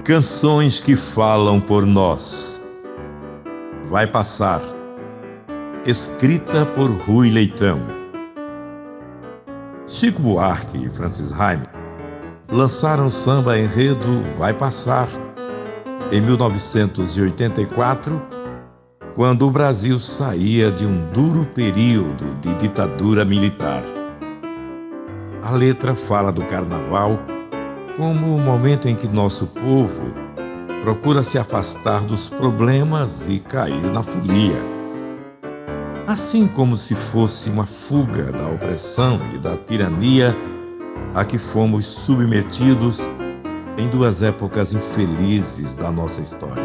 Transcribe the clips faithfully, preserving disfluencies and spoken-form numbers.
Canções que falam por nós. Vai passar. Escrita por Rui Leitão. Chico Buarque e Francis Raime lançaram o samba enredo Vai Passar em mil novecentos e oitenta e quatro, quando o Brasil saía de um duro período de ditadura militar. A letra fala do carnaval como o momento em que nosso povo procura se afastar dos problemas e cair na folia. Assim como se fosse uma fuga da opressão e da tirania a que fomos submetidos em duas épocas infelizes da nossa história.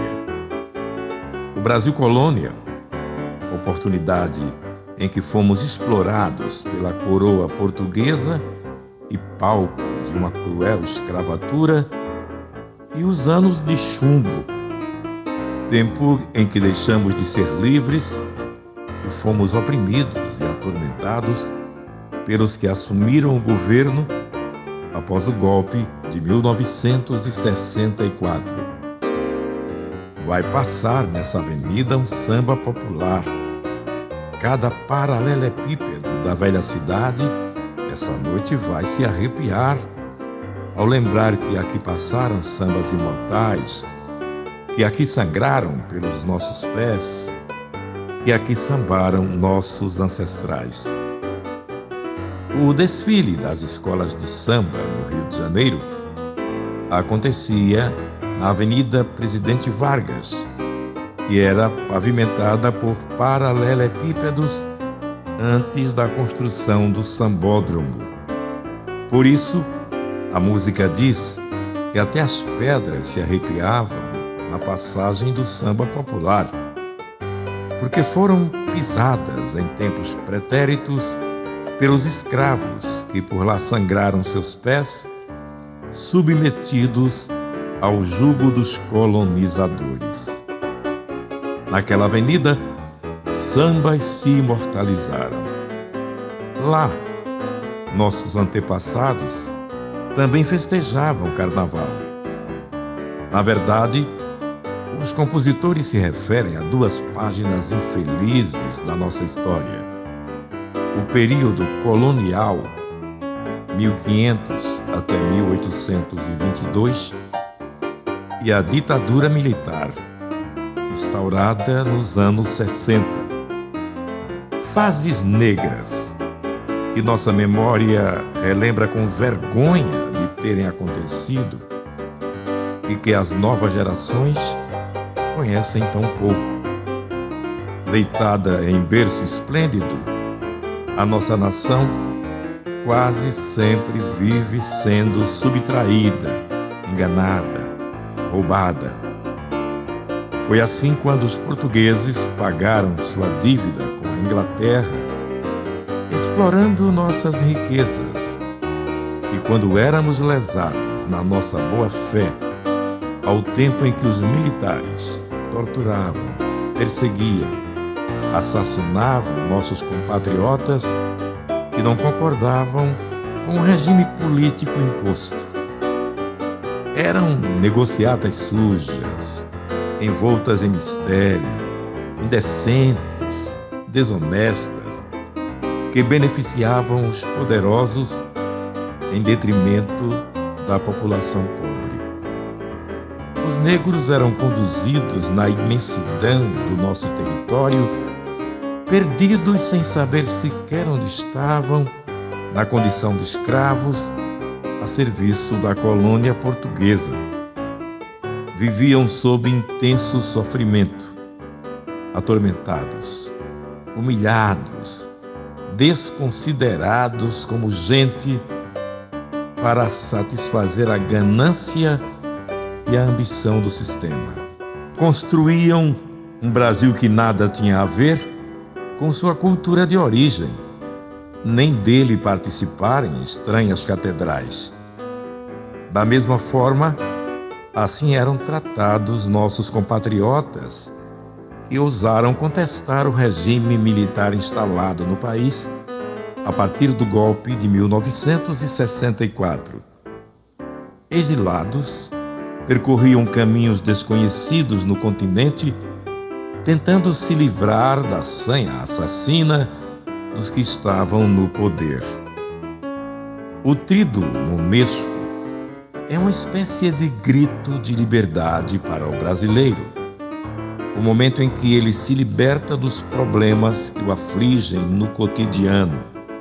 O Brasil colônia, oportunidade em que fomos explorados pela coroa portuguesa e palco de uma cruel escravatura, e os anos de chumbo, tempo em que deixamos de ser livres e fomos oprimidos e atormentados pelos que assumiram o governo após o golpe de mil novecentos e sessenta e quatro. Vai passar nessa avenida um samba popular. Cada paralelepípedo da velha cidade essa noite vai se arrepiar ao lembrar que aqui passaram sambas imortais, que aqui sangraram pelos nossos pés, que aqui sambaram nossos ancestrais. O desfile das escolas de samba no Rio de Janeiro acontecia na Avenida Presidente Vargas, que era pavimentada por paralelepípedos antes da construção do sambódromo. Por isso, a música diz que até as pedras se arrepiavam na passagem do samba popular, porque foram pisadas em tempos pretéritos pelos escravos que por lá sangraram seus pés, submetidos ao jugo dos colonizadores. Naquela avenida, sambas se imortalizaram. Lá, nossos antepassados também festejavam o carnaval. Na verdade, os compositores se referem a duas páginas infelizes da nossa história: o período colonial, mil e quinhentos até mil oitocentos e vinte e dois, e a ditadura militar, instaurada nos anos sessenta. Fases negras que nossa memória relembra com vergonha de terem acontecido e que as novas gerações conhecem tão pouco. Deitada em berço esplêndido, a nossa nação quase sempre vive sendo subtraída, enganada, roubada. Foi assim quando os portugueses pagaram sua dívida com a Inglaterra, explorando nossas riquezas. E quando éramos lesados na nossa boa-fé, ao tempo em que os militares torturavam, perseguiam, assassinavam nossos compatriotas que não concordavam com o regime político imposto. Eram negociatas sujas, envoltas em mistério, indecentes, desonestas, que beneficiavam os poderosos em detrimento da população pobre. Os negros eram conduzidos na imensidão do nosso território, perdidos sem saber sequer onde estavam, na condição de escravos, a serviço da colônia portuguesa. Viviam sob intenso sofrimento, atormentados, humilhados, desconsiderados como gente para satisfazer a ganância e a ambição do sistema. Construíam um Brasil que nada tinha a ver com sua cultura de origem, nem dele participarem estranhas catedrais. Da mesma forma, assim eram tratados nossos compatriotas que ousaram contestar o regime militar instalado no país a partir do golpe de mil novecentos e sessenta e quatro. Exilados, percorriam caminhos desconhecidos no continente, tentando se livrar da sanha assassina dos que estavam no poder. O trido monesco é uma espécie de grito de liberdade para o brasileiro, o momento em que ele se liberta dos problemas que o afligem no cotidiano.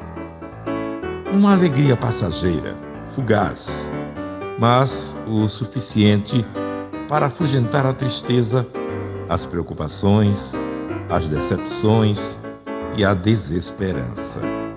Uma alegria passageira, fugaz, mas o suficiente para afugentar a tristeza, as preocupações, as decepções e a desesperança.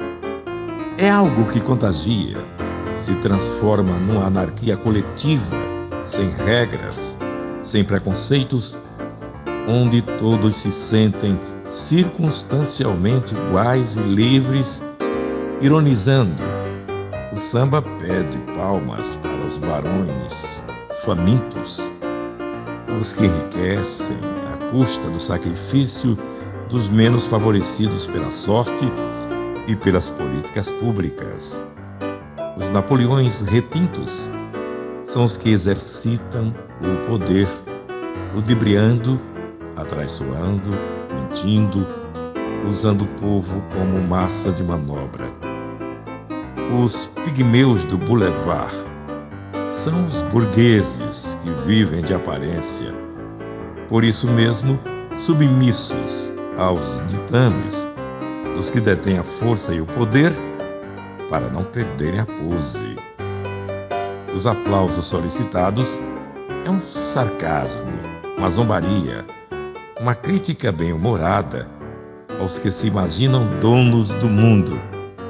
É algo que contagia, se transforma numa anarquia coletiva, sem regras, sem preconceitos, onde todos se sentem circunstancialmente iguais e livres, ironizando. O samba pede palmas para os barões famintos, os que enriquecem à custa do sacrifício dos menos favorecidos pela sorte e pelas políticas públicas. Os Napoleões retintos são os que exercitam o poder, ludibriando, atraiçoando, mentindo, usando o povo como massa de manobra. Os pigmeus do boulevard são os burgueses que vivem de aparência, por isso mesmo submissos aos ditames dos que detêm a força e o poder para não perderem a pose. Os aplausos solicitados é um sarcasmo, uma zombaria, uma crítica bem-humorada aos que se imaginam donos do mundo.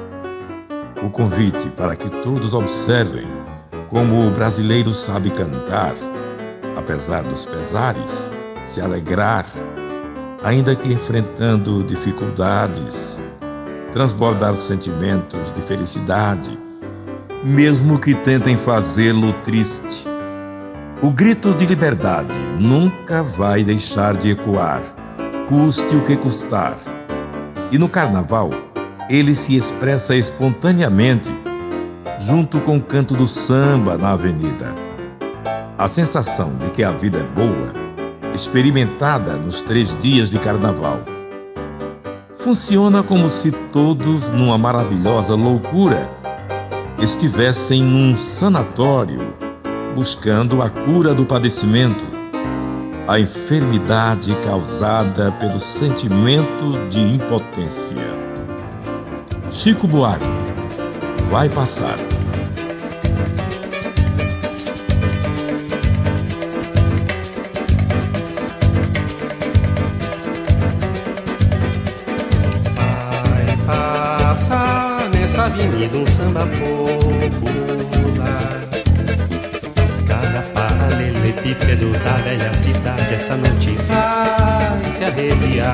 O convite para que todos observem como o brasileiro sabe cantar, apesar dos pesares, se alegrar, ainda que enfrentando dificuldades, transbordar sentimentos de felicidade, mesmo que tentem fazê-lo triste. O grito de liberdade nunca vai deixar de ecoar, custe o que custar. E no carnaval, ele se expressa espontaneamente, junto com o canto do samba na avenida. A sensação de que a vida é boa, experimentada nos três dias de carnaval, funciona como se todos, numa maravilhosa loucura, estivessem num sanatório, buscando a cura do padecimento, a enfermidade causada pelo sentimento de impotência. Chico Buarque, vai passar. Vai passar nessa avenida um samba popular. Cada paralelepípedo da velha cidade essa noite vai se arrepiar.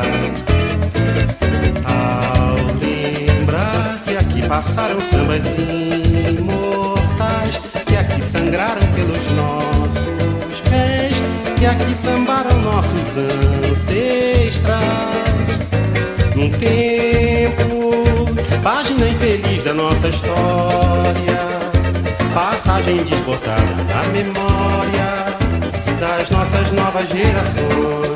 Passaram sambas imortais que aqui sangraram pelos nossos pés, que aqui sambaram nossos ancestrais. Num tempo, página infeliz da nossa história, passagem desbotada na memória das nossas novas gerações.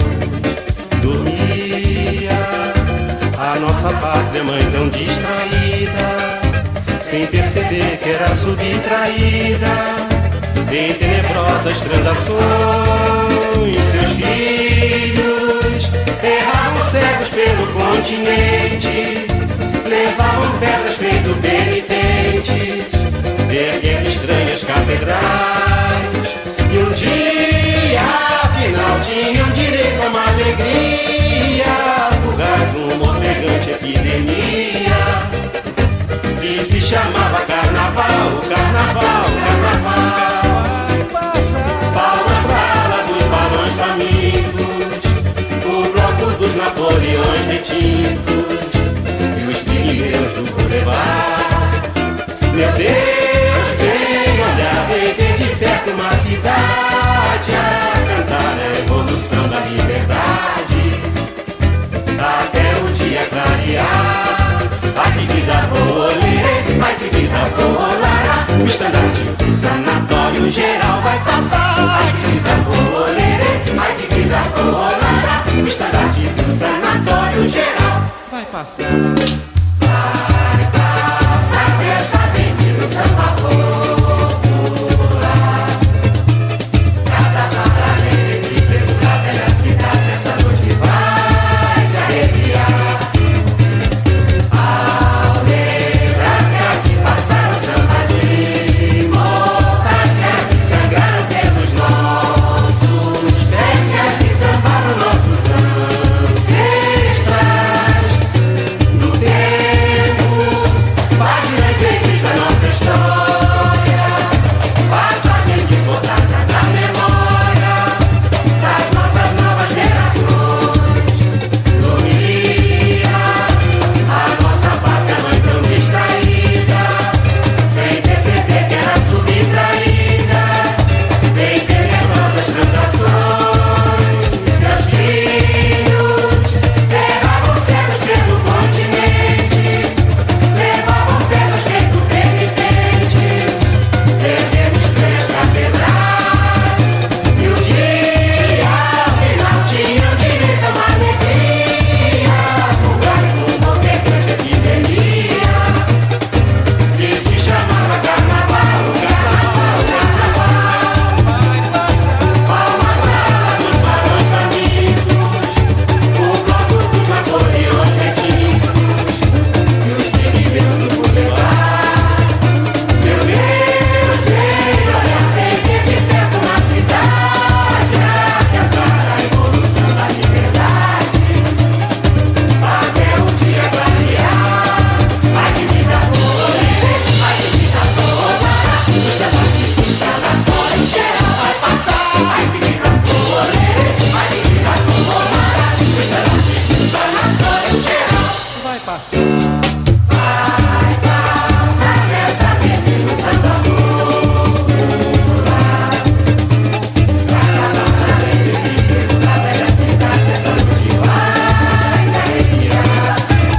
Dormia a nossa pátria mãe tão distraída, sem perceber que era subtraída em tenebrosas transações. Seus filhos erravam cegos pelo continente, levavam pedras feito penitentes, erguendo estranhas catedrais. E um dia, afinal, tinham direito a uma alegria fugaz, uma ofegante epidemia que se chamava carnaval, carnaval, carnaval. Palmas pra ala dos balões famintos, o bloco dos Napoleões retintos e os pigmeus do boulevard. Meu Deus, vem olhar, vem ver de perto uma cidade a cantar a evolução da liberdade, até o dia clarear. Ai que vida boa, lê, ai que vida boa, lara. O estandarte do sanatório geral vai passar. passar. Vai passar essa avenida, o samba popular. Cada paralelepípedo da velha cidade, essa noite vai se arrepiar. Ao lembrar que aqui passaram sambas imortais, que aqui sangraram pelos nossos pés, que aqui sambaram nossos ancestrais. No tempo, página infinita da nossa história, passagem de voltada da memória das nossas novas gerações. Dormia a nossa pátria mãe tão distraída, sem perceber que era subtraída em tenebrosas transações. Seus filhos erravam cegos pelo continente, levavam pedras feito penitentes, perdendo estrelas catedrais. E o dia final tinha direito a uma alegria, vulgares por qualquer grande epidemia, que se chamava carnaval, carnaval, carnaval. Vai passar. Palmas bravas dos barões famintos, o bloco dos Napoleões retintos, e os pirineus do Boulevard. Meu Deus, veio olhar, tem que de perto uma cidade a cantar a evolução da liberdade, até o dia clarear. Ai que vida boa, ai que vida boa, os debates do sanatório geral vai passar. Ai que vida boa, ai que vida boa, os debates do sanatório geral vai passar. Vai passar nessa avenida o samba popular. Cada paralelepípedo da velha cidade, essa noite vai se arrepiar.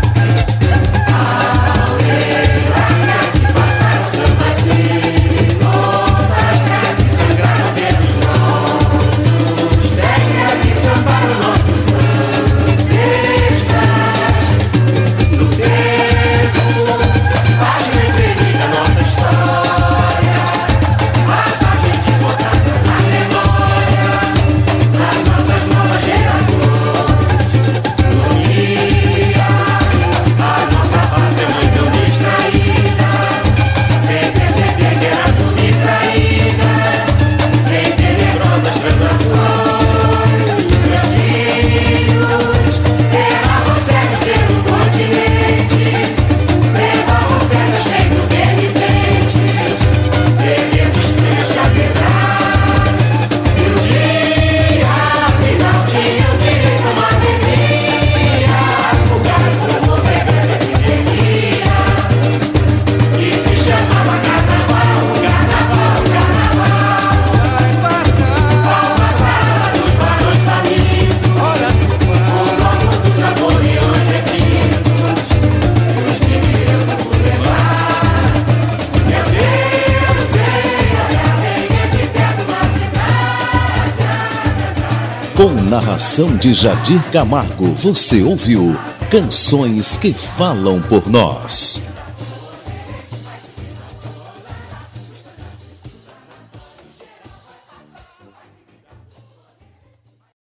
Ao lembrar que aqui passaram sambas imortais, que aqui sangraram pelos nossos pés, que aqui sambaram nossos ancestrais. No tempo, página infinita da nossa história, passagem de voltada na memória das nossas novas gerações. Dormia a nossa pátria mãe tão distraída, sem perceber que era subtraída em tenebrosas transações. Seus filhos erravam cegos pelo continente, levavam pedras feito penitentes, perdendo estrelas catedrais. E o dia final tinha o direito a uma alegria, vulgares por qualquer grande epidemia, que se chamava carnaval, carnaval, carnaval. Vai passar. Palmas bravas dos barões famintos, o bloco dos Napoleões retintos, e os pirineus do Boulevard. Meu Deus, veio olhar, vem de perto uma cidade a cantar. Com narração de Jadir Camargo, você ouviu Canções que Falam por Nós.